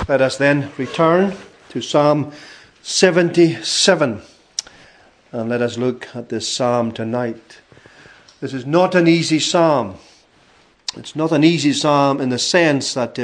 Let us then return to Psalm 77 and let us look at this psalm tonight. This is not an easy psalm. It's not an easy psalm in the sense that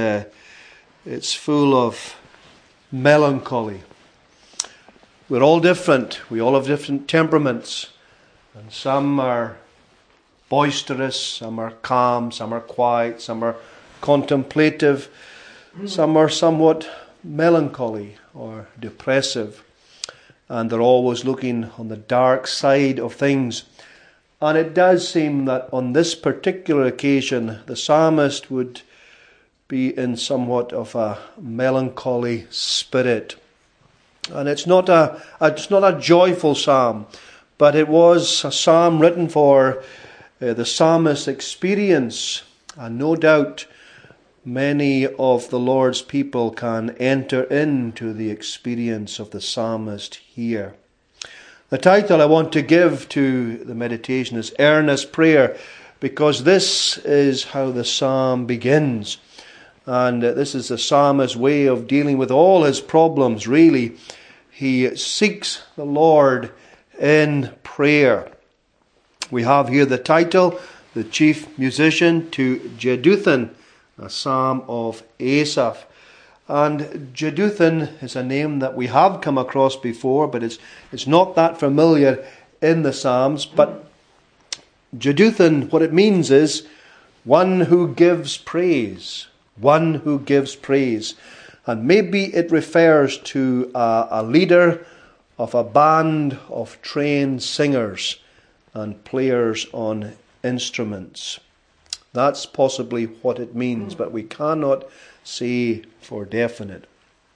it's full of melancholy. We're all different. We all have different temperaments. And some are boisterous, some are calm, some are quiet, some are contemplative, some are somewhat melancholy or depressive. And they're always looking on the dark side of things. And it does seem that on this particular occasion, the psalmist would be in somewhat of a melancholy spirit. And it's not a joyful psalm, but it was a psalm written for the psalmist's experience. And no doubt many of the Lord's people can enter into the experience of the psalmist here. The title I want to give to the meditation is Earnest Prayer, because this is how the psalm begins. And this is the psalmist's way of dealing with all his problems, really. He seeks the Lord in prayer. We have here the title, The Chief Musician to Jeduthun, a psalm of Asaph. And Jeduthun is a name that we have come across before, but it's not that familiar in the Psalms. But Jeduthun, what it means is one who gives praise. One who gives praise. And maybe it refers to a leader of a band of trained singers and players on instruments. That's possibly what it means, but we cannot say for definite.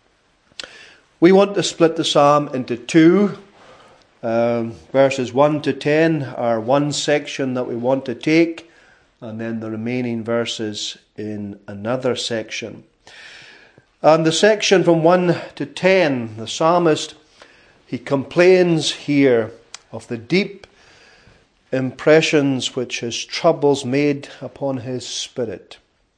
We want to split the psalm into two. Verses 1 to 10 are one section that we want to take, and then the remaining verses in another section. And the section from 1 to 10, the psalmist, he complains here of the deep impressions which his troubles made upon his spirit,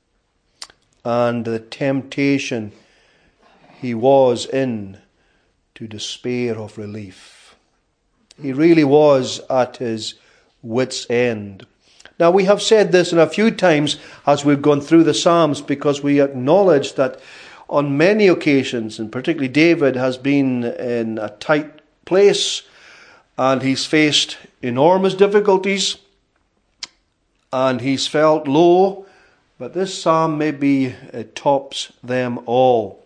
and the temptation he was in to despair of relief. He really was at his wit's end. Now, we have said this in a few times as we've gone through the Psalms, because we acknowledge that on many occasions, and particularly David has been in a tight place, and he's faced enormous difficulties, and he's felt low, but this psalm maybe tops them all.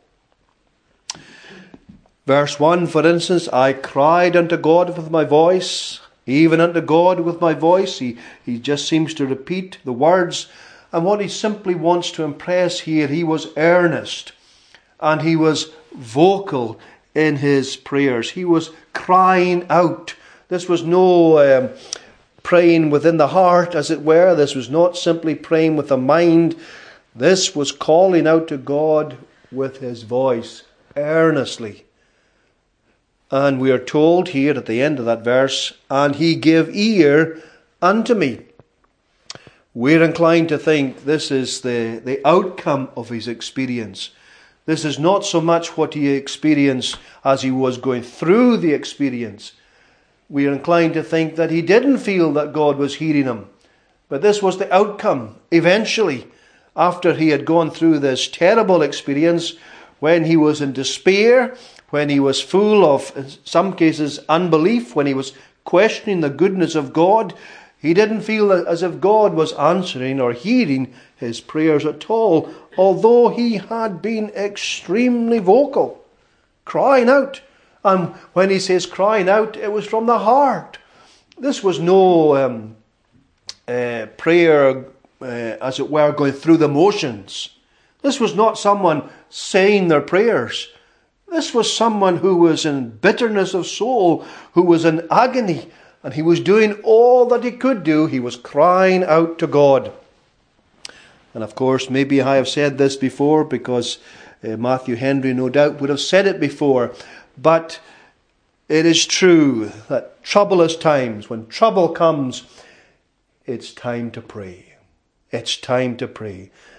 Verse 1, for instance, I cried unto God with my voice, even unto God with my voice. He just seems to repeat the words, and what he simply wants to impress here, he was earnest, and he was vocal in his prayers. He was crying out. This was no praying within the heart, as it were. This was not simply praying with the mind. This was calling out to God with his voice, earnestly. And we are told here at the end of that verse, and he gave ear unto me. We're inclined to think this is the outcome of his experience. This is not so much what he experienced as he was going through the experience. We are inclined to think that he didn't feel that God was hearing him. But this was the outcome, eventually, after he had gone through this terrible experience, when he was in despair, when he was full of, in some cases, unbelief, when he was questioning the goodness of God. He didn't feel as if God was answering or hearing his prayers at all, although he had been extremely vocal, crying out. And when he says crying out, it was from the heart. This was no prayer, as it were, going through the motions. This was not someone saying their prayers. This was someone who was in bitterness of soul, who was in agony, and he was doing all that he could do. He was crying out to God. And of course, maybe I have said this before, because Matthew Henry no doubt would have said it before, but it is true that troublous times, when trouble comes, it's time to pray. It's time to pray.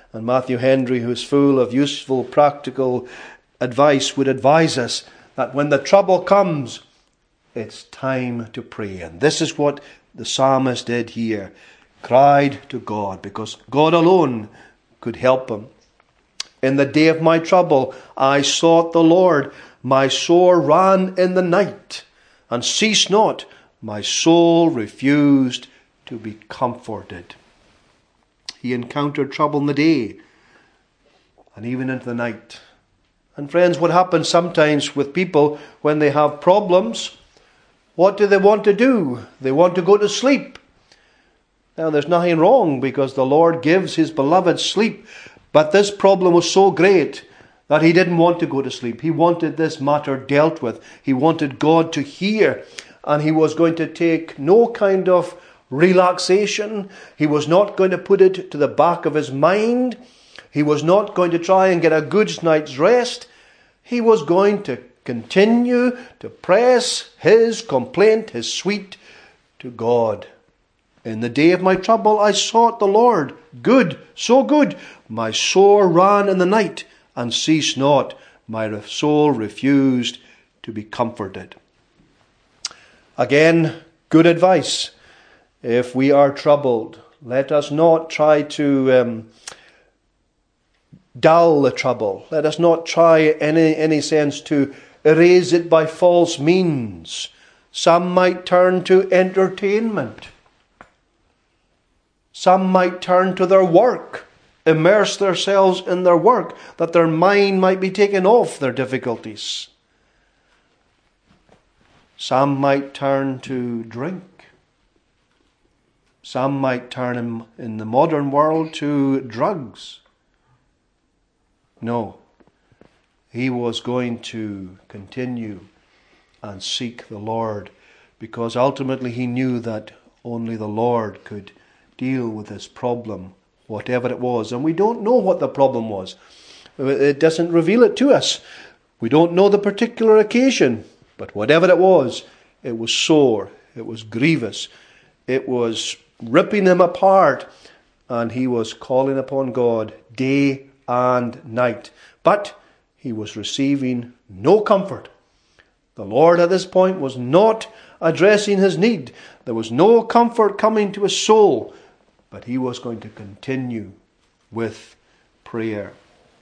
And Matthew Henry, who's full of useful, practical advice, would advise us that when the trouble comes, it's time to pray. And this is what the psalmist did here. Cried to God, because God alone could help him. In the day of my trouble, I sought the Lord. My soul ran in the night, and ceased not. My soul refused to be comforted. He encountered trouble in the day, and even into the night. And friends, what happens sometimes with people when they have problems, what do they want to do? They want to go to sleep. Now, there's nothing wrong, because the Lord gives his beloved sleep. But this problem was so great that he didn't want to go to sleep. He wanted this matter dealt with. He wanted God to hear. And he was going to take no kind of relaxation. He was not going to put it to the back of his mind. He was not going to try and get a good night's rest. He was going to continue to press his complaint, his suite, to God. In the day of my trouble, I sought the Lord. Good, so good. My soul ran in the night, and ceased not. My soul refused to be comforted. Again, good advice. If we are troubled, let us not try to dull the trouble. Let us not try in any sense to erase it by false means. Some might turn to entertainment. Some might turn to their work, immerse themselves in their work, that their mind might be taken off their difficulties. Some might turn to drink. Some might turn in the modern world to drugs. No, he was going to continue and seek the Lord, because ultimately he knew that only the Lord could deal with this problem, whatever it was. And we don't know what the problem was. It doesn't reveal it to us. We don't know the particular occasion. But whatever it was sore. It was grievous. It was ripping him apart. And he was calling upon God day and night. But he was receiving no comfort. The Lord at this point was not addressing his need. There was no comfort coming to his soul. But he was going to continue with prayer.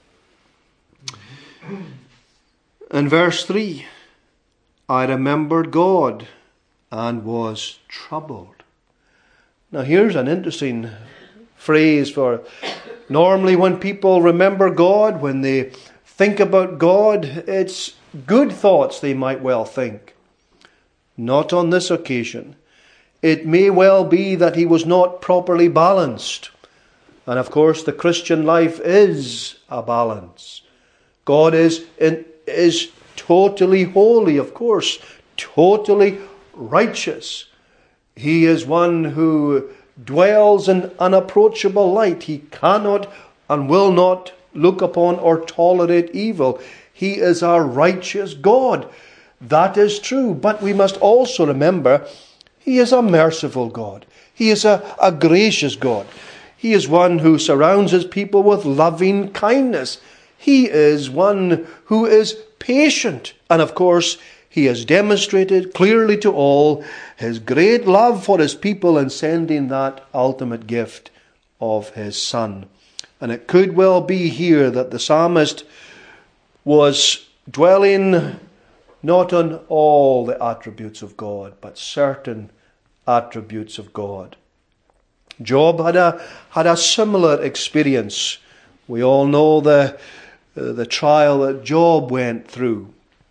In verse 3, I remembered God and was troubled. Now here's an interesting phrase for normally when people remember God, when they think about God, it's good thoughts they might well think. Not on this occasion. It may well be that he was not properly balanced. And of course, the Christian life is a balance. God is totally holy, of course, totally righteous. He is one who dwells in unapproachable light. He cannot and will not look upon or tolerate evil. He is our righteous God. That is true. But we must also remember, he is a merciful God. He is a gracious God. He is one who surrounds his people with loving kindness. He is one who is patient. And of course, he has demonstrated clearly to all his great love for his people in sending that ultimate gift of his Son. And it could well be here that the psalmist was dwelling not on all the attributes of God, but certain attributes of God. Job had a similar experience. We all know the trial that Job went through.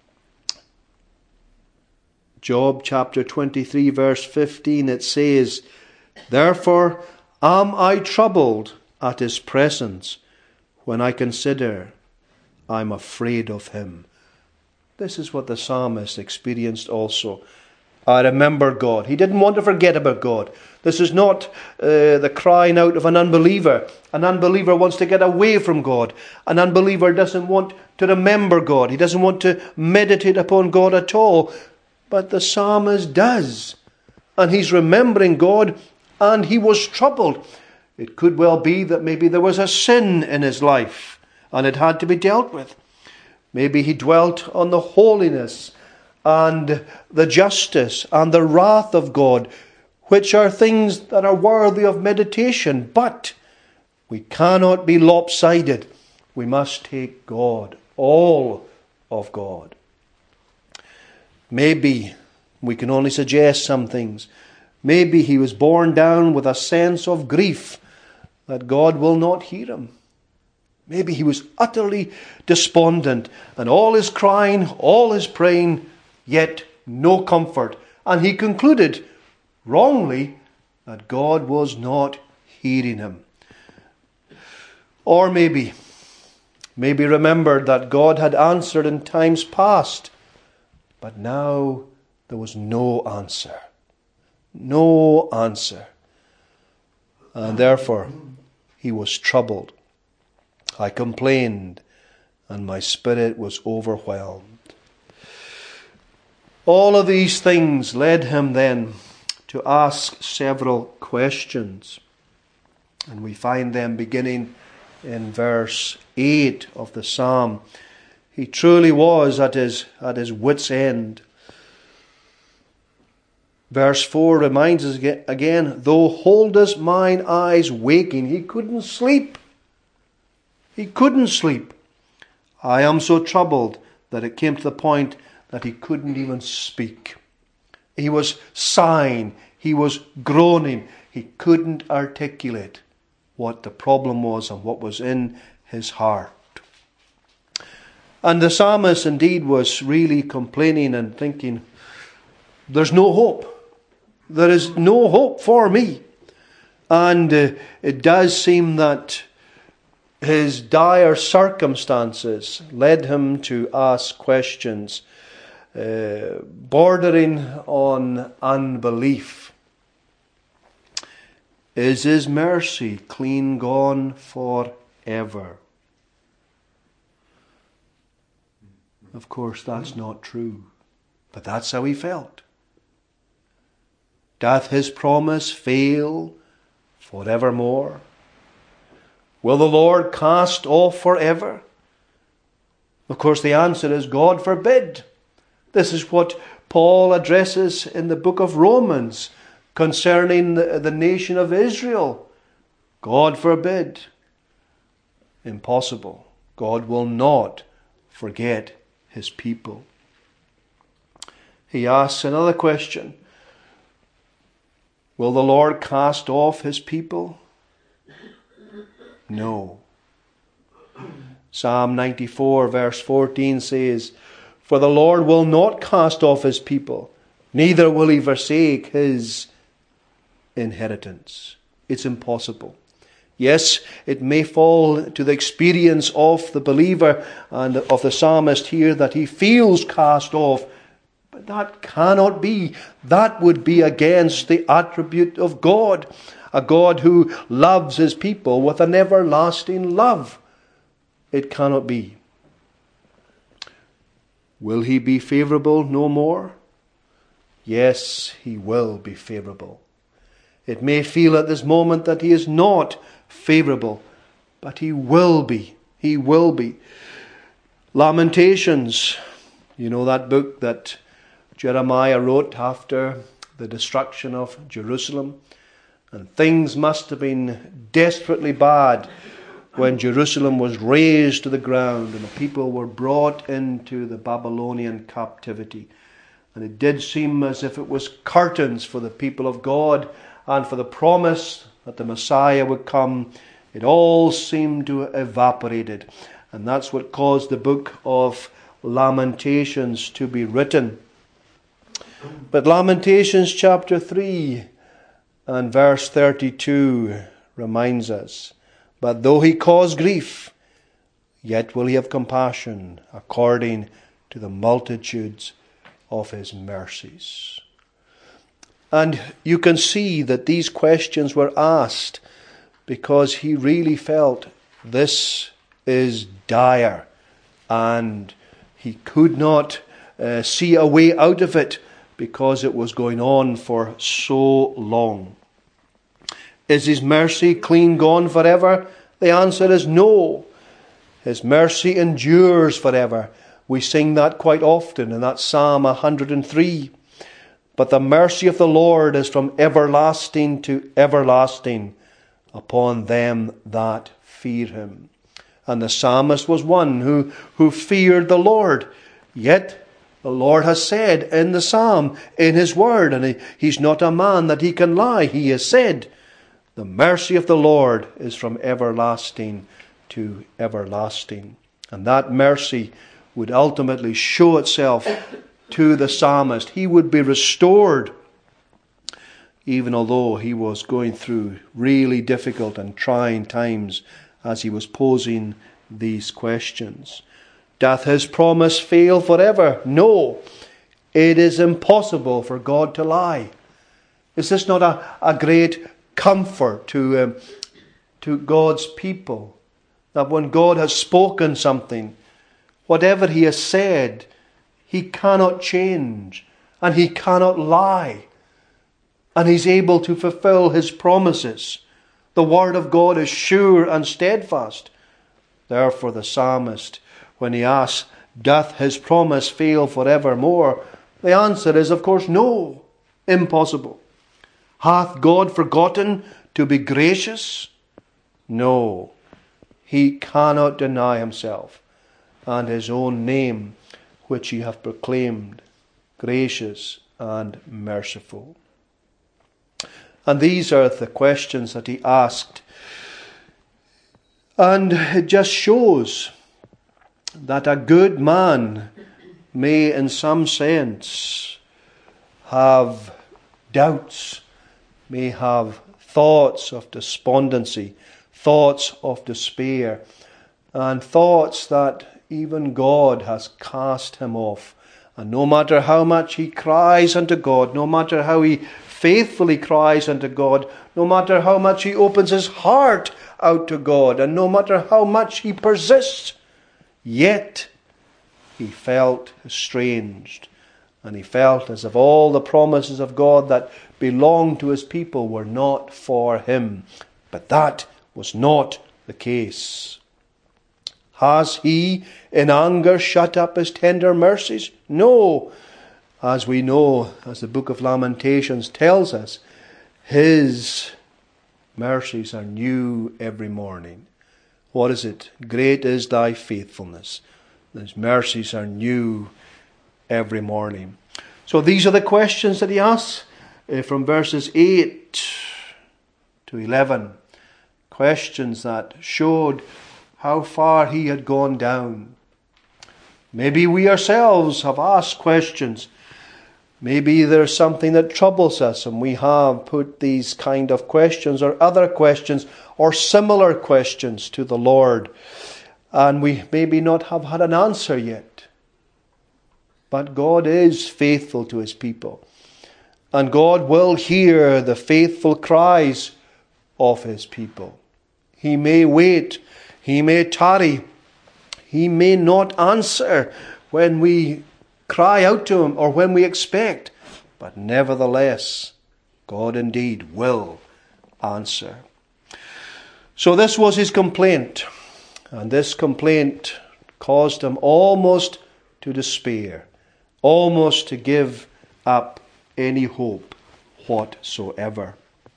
Job chapter 23 verse 15, it says, Therefore am I troubled at his presence. When I consider, I'm afraid of him. This is what the psalmist experienced also. I remember God. He didn't want to forget about God. This is not the crying out of an unbeliever. An unbeliever wants to get away from God. An unbeliever doesn't want to remember God. He doesn't want to meditate upon God at all. But the psalmist does. And he's remembering God, and he was troubled. It could well be that maybe there was a sin in his life and it had to be dealt with. Maybe he dwelt on the holiness and the justice and the wrath of God, which are things that are worthy of meditation. But we cannot be lopsided. We must take God, all of God. Maybe, we can only suggest some things, maybe he was borne down with a sense of grief that God will not hear him. Maybe he was utterly despondent, and all his crying, all his praying, yet no comfort. And he concluded, wrongly, that God was not hearing him. Or maybe remembered that God had answered in times past, but now there was no answer. No answer. And therefore he was troubled. I complained, and my spirit was overwhelmed. All of these things led him then to ask several questions. And we find them beginning in verse 8 of the psalm. He truly was at his wit's end. Verse 4 reminds us again, though holdest mine eyes waking, he couldn't sleep. He couldn't sleep. I am so troubled that it came to the point that he couldn't even speak. He was sighing. He was groaning. He couldn't articulate what the problem was and what was in his heart. And the psalmist indeed was really complaining and thinking, there's no hope. There is no hope for me. And it does seem that his dire circumstances led him to ask questions bordering on unbelief. Is his mercy clean gone forever? Of course, that's not true. But that's how he felt. Doth his promise fail forevermore? Will the Lord cast off forever? Of course, the answer is God forbid. This is what Paul addresses in the book of Romans concerning the nation of Israel. God forbid. Impossible. God will not forget his people. He asks another question. Will the Lord cast off his people? No. Psalm 94 verse 14 says, for the Lord will not cast off his people, neither will he forsake his inheritance. It's impossible. Yes, it may fall to the experience of the believer and of the psalmist here that he feels cast off, but that cannot be. That would be against the attribute of God, a God who loves his people with an everlasting love. It cannot be. Will he be favorable no more? Yes, he will be favorable. It may feel at this moment that he is not favorable, but he will be. He will be. Lamentations, you know that book that Jeremiah wrote after the destruction of Jerusalem. And things must have been desperately bad when Jerusalem was razed to the ground and the people were brought into the Babylonian captivity. And it did seem as if it was curtains for the people of God and for the promise that the Messiah would come. It all seemed to have evaporated. And that's what caused the book of Lamentations to be written. But Lamentations chapter 3 and verse 32 reminds us, but though he cause grief, yet will he have compassion according to the multitudes of his mercies. And you can see that these questions were asked because he really felt this is dire and he could not see a way out of it because it was going on for so long. Is His mercy clean gone forever? The answer is no. His mercy endures forever. We sing that quite often in that Psalm 103. But the mercy of the Lord is from everlasting to everlasting upon them that fear Him. And the psalmist was one who feared the Lord. Yet the Lord has said in the psalm, in His word, and He's not a man that He can lie. He has said, the mercy of the Lord is from everlasting to everlasting. And that mercy would ultimately show itself to the psalmist. He would be restored, even although he was going through really difficult and trying times as he was posing these questions. Doth His promise fail forever? No. It is impossible for God to lie. Is this not a great comfort to God's people? That when God has spoken something, whatever He has said, He cannot change and He cannot lie. And He's able to fulfill His promises. The word of God is sure and steadfast. Therefore the psalmist, when he asks, doth His promise fail forevermore? The answer is, of course, no. Impossible. Hath God forgotten to be gracious? No. He cannot deny Himself and His own name, which He hath proclaimed, gracious and merciful. And these are the questions that he asked. And it just shows that a good man may, in some sense, have doubts, may have thoughts of despondency, thoughts of despair, and thoughts that even God has cast him off. And no matter how much he cries unto God, no matter how he faithfully cries unto God, no matter how much he opens his heart out to God, and no matter how much he persists, yet he felt estranged, and he felt as if all the promises of God that belonged to his people were not for him. But that was not the case. Has he in anger shut up his tender mercies? No. As we know, as the book of Lamentations tells us, his mercies are new every morning. What is it? Great is thy faithfulness. His mercies are new every morning. So these are the questions that he asks from verses 8 to 11. Questions that showed how far he had gone down. Maybe we ourselves have asked questions. Maybe there's something that troubles us and we have put these kind of questions or other questions or similar questions to the Lord, and we maybe not have had an answer yet. But God is faithful to his people, and God will hear the faithful cries of his people. He may wait, he may tarry, he may not answer when we cry out to him or when we expect, but nevertheless, God indeed will answer. So this was his complaint, and this complaint caused him almost to despair, almost to give up any hope whatsoever.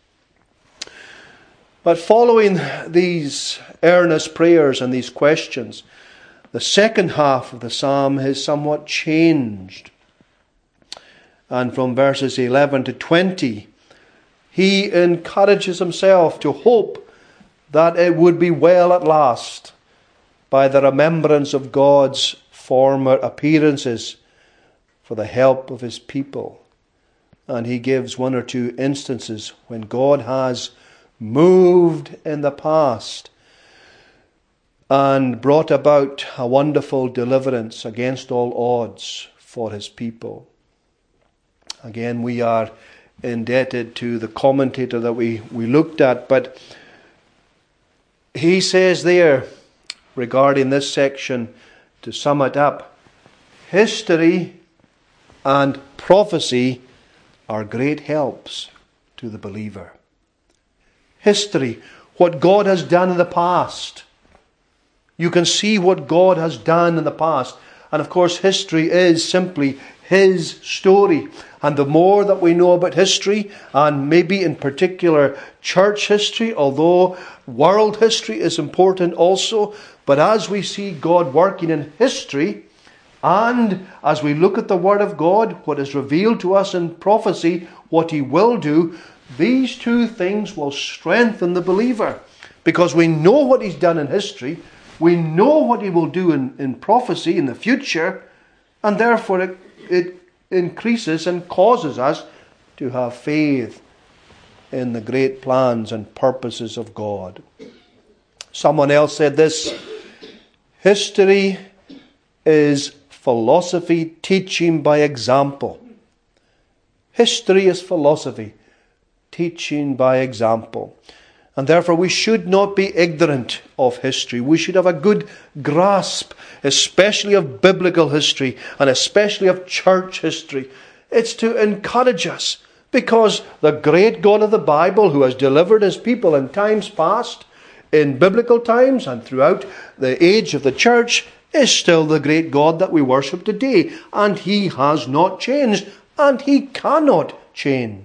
But following these earnest prayers and these questions, the second half of the psalm is somewhat changed. And from verses 11 to 20, he encourages himself to hope that it would be well at last by the remembrance of God's former appearances for the help of his people. And he gives one or two instances when God has moved in the past and brought about a wonderful deliverance against all odds for his people. Again, we are indebted to the commentator that we looked at, but he says there regarding this section, to sum it up, history and prophecy are great helps to the believer. history, what God has done in the past. You can see what God has done in the past. And of course, history is simply His story. And the more that we know about history, and maybe in particular church history, although world history is important also, but as we see God working in history, and as we look at the Word of God, what is revealed to us in prophecy, what He will do, these two things will strengthen the believer. Because we know what He's done in history, we know what He will do in prophecy in the future, and therefore it increases and causes us to have faith in the great plans and purposes of God. Someone else said this: history is philosophy teaching by example. History is philosophy teaching by example. And therefore we should not be ignorant of history. We should have a good grasp, especially of biblical history and especially of church history. It's to encourage us, because the great God of the Bible, who has delivered His people in times past, in biblical times and throughout the age of the church, is still the great God that we worship today. And He has not changed, and He cannot change.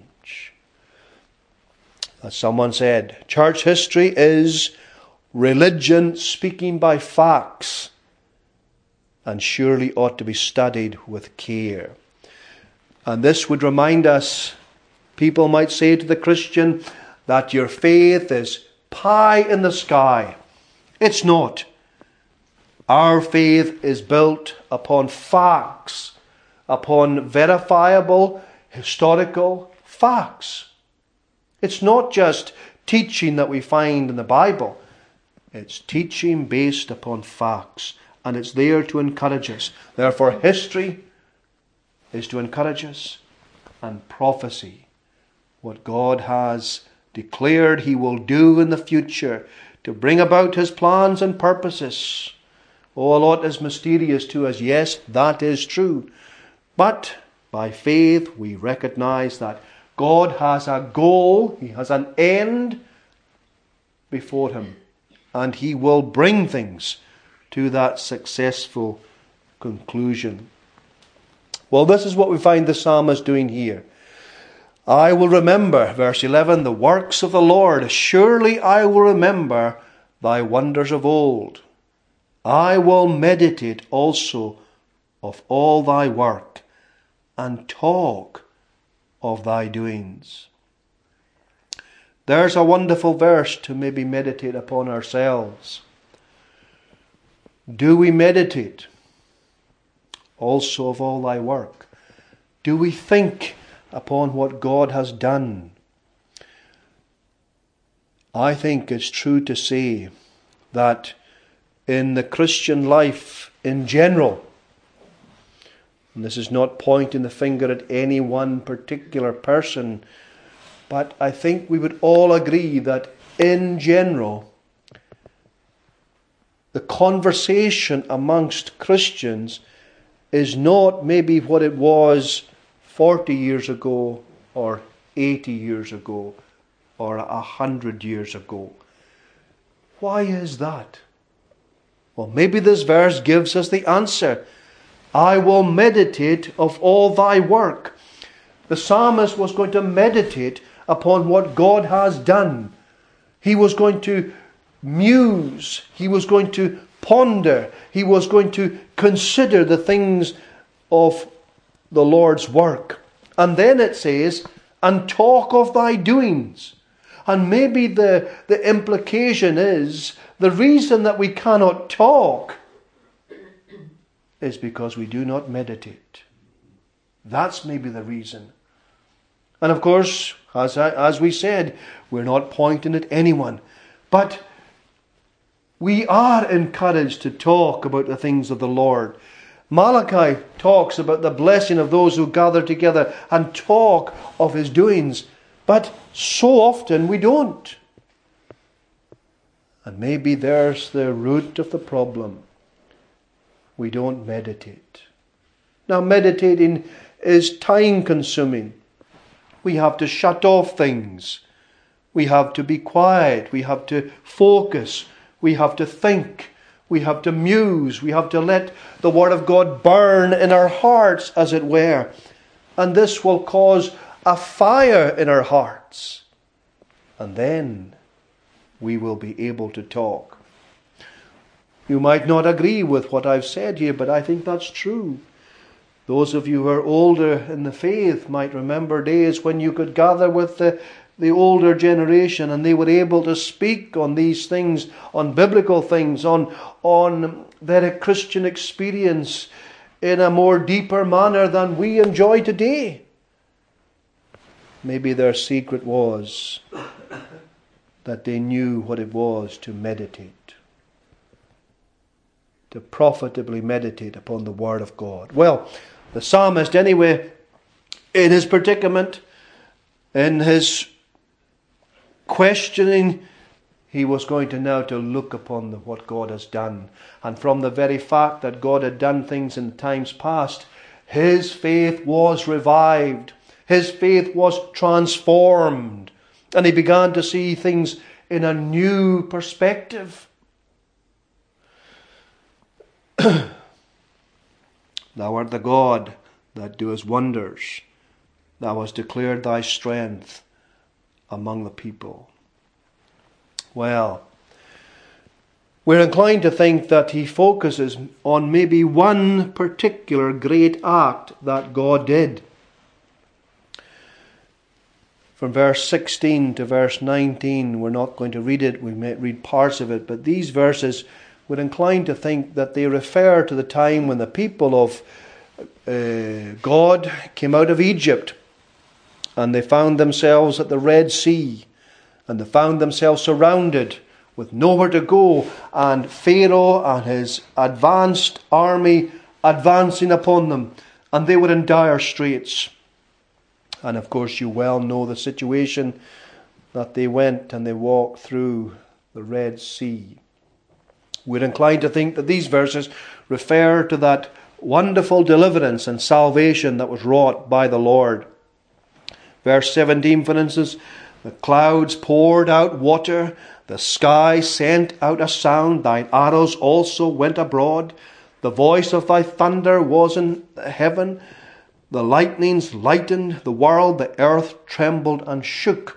As someone said, church history is religion speaking by facts, and surely ought to be studied with care. And this would remind us, people might say to the Christian, that your faith is pie in the sky. It's not. Our faith is built upon facts, upon verifiable historical facts. It's not just teaching that we find in the Bible. It's teaching based upon facts, and it's there to encourage us. Therefore, history is to encourage us, and prophecy, what God has declared He will do in the future to bring about His plans and purposes. Oh, a lot is mysterious to us. Yes, that is true. But by faith we recognize that God has a goal, He has an end before Him, and He will bring things to that successful conclusion. Well, this is what we find the psalmist doing here. I will remember, verse 11, the works of the Lord. Surely I will remember Thy wonders of old. I will meditate also of all Thy work, and talk of Thy doings. There's a wonderful verse to maybe meditate upon ourselves. Do we meditate also of all Thy work? Do we think upon what God has done? I think it's true to say that in the Christian life in general, and this is not pointing the finger at any one particular person, but I think we would all agree that in general, the conversation amongst Christians is not maybe what it was 40 years ago, or 80 years ago, or 100 years ago. Why is that? Well, maybe this verse gives us the answer. I will meditate of all Thy work. The psalmist was going to meditate upon what God has done. He was going to muse. He was going to ponder. He was going to consider the things of the Lord's work. And then it says, and talk of Thy doings. And maybe the implication is, the reason that we cannot talk is because we do not meditate. That's maybe the reason. And of course, as we said, we're not pointing at anyone. But we are encouraged to talk about the things of the Lord. Malachi talks about the blessing of those who gather together and talk of His doings. But so often we don't. And maybe there's the root of the problem. We don't meditate. Now, meditating is time consuming. We have to shut off things. We have to be quiet. We have to focus. We have to think. We have to muse. We have to let the Word of God burn in our hearts, as it were. And this will cause a fire in our hearts. And then we will be able to talk. You might not agree with what I've said here, but I think that's true. Those of you who are older in the faith might remember days when you could gather with the older generation and they were able to speak on these things, on biblical things, on their Christian experience in a more deeper manner than we enjoy today. Maybe their secret was that they knew what it was to meditate, to profitably meditate upon the Word of God. Well, the psalmist anyway, in his predicament, in his questioning, he was going to now to look upon what God has done. And from the very fact that God had done things in times past, his faith was revived. His faith was transformed. And he began to see things in a new perspective. Thou art the God that doest wonders. Thou hast declared thy strength among the people. Well, we're inclined to think that he focuses on maybe one particular great act that God did. From verse 16 to verse 19, we're not going to read it, we may read parts of it, but these verses, we're inclined to think that they refer to the time when the people of God came out of Egypt and they found themselves at the Red Sea and they found themselves surrounded with nowhere to go, and Pharaoh and his advanced army advancing upon them, and they were in dire straits. And of course you well know the situation, that they went and they walked through the Red Sea. We're inclined to think that these verses refer to that wonderful deliverance and salvation that was wrought by the Lord. Verse 17, for instance, the clouds poured out water, the sky sent out a sound, thine arrows also went abroad, the voice of thy thunder was in heaven, the lightnings lightened the world, the earth trembled and shook.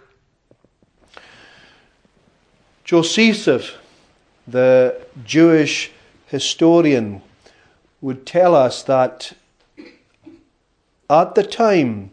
Josephus, the Jewish historian, would tell us that at the time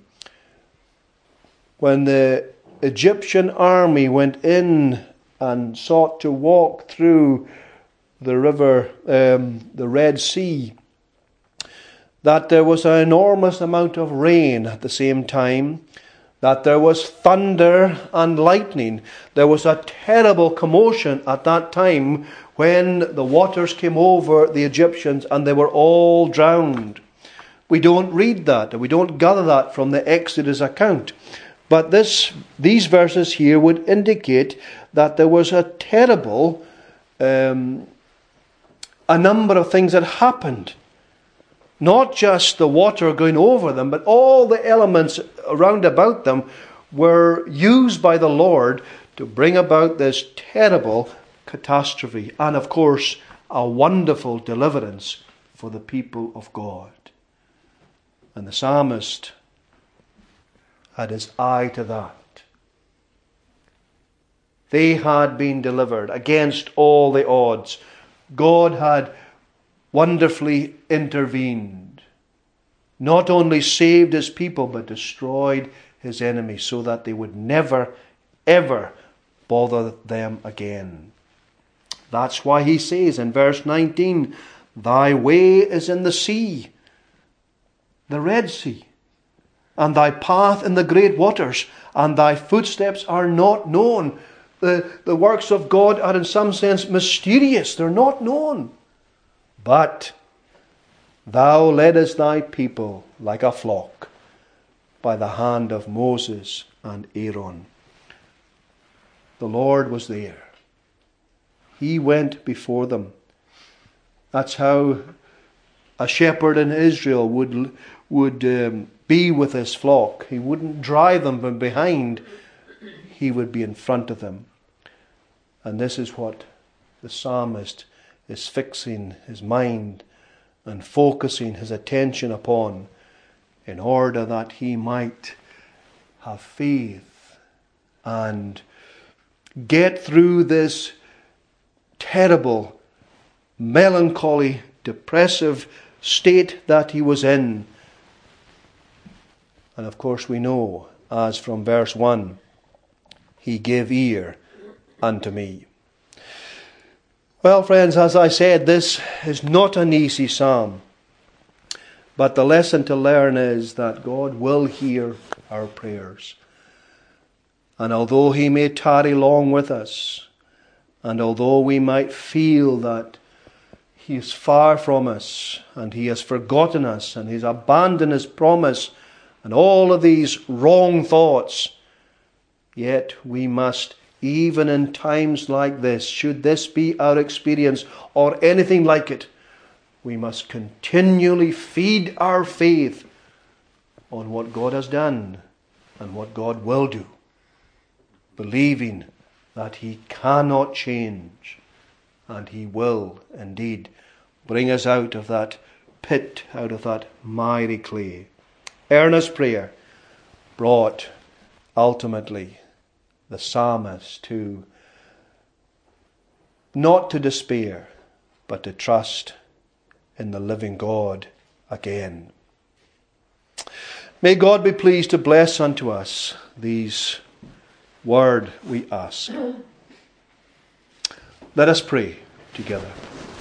when the Egyptian army went in and sought to walk through the river, the Red Sea, that there was an enormous amount of rain at the same time, that there was thunder and lightning. There was a terrible commotion at that time when the waters came over the Egyptians and they were all drowned. We don't read that, and we don't gather that from the Exodus account. But these verses here would indicate that there was a terrible, a number of things that happened. Not just the water going over them, but all the elements around about them were used by the Lord to bring about this terrible catastrophe. And of course, a wonderful deliverance for the people of God. And the psalmist had his eye to that. They had been delivered against all the odds. God had wonderfully intervened. Not only saved his people, but destroyed his enemies so that they would never, ever bother them again. That's why he says in verse 19, thy way is in the sea, the Red Sea, and thy path in the great waters, and thy footsteps are not known. The works of God are in some sense mysterious. They're not known. But thou leddest thy people like a flock by the hand of Moses and Aaron. The Lord was there. He went before them. That's how a shepherd in Israel would be with his flock. He wouldn't drive them from behind. he would be in front of them. And this is what the psalmist is fixing his mind and focusing his attention upon, in order that he might have faith and get through this terrible, melancholy, depressive state that he was in. And of course we know, as from verse 1, he gave ear unto me. Well, friends, as I said, this is not an easy psalm. But the lesson to learn is that God will hear our prayers. And although he may tarry long with us, and although we might feel that he is far from us, and he has forgotten us, and he's abandoned his promise, and all of these wrong thoughts, yet we must, even in times like this, should this be our experience or anything like it, we must continually feed our faith on what God has done and what God will do, believing that he cannot change, and he will indeed bring us out of that pit, out of that miry clay. Earnest prayer brought ultimately the psalmist to not to despair, but to trust in the living God again. May God be pleased to bless unto us these words we ask. Let us pray together.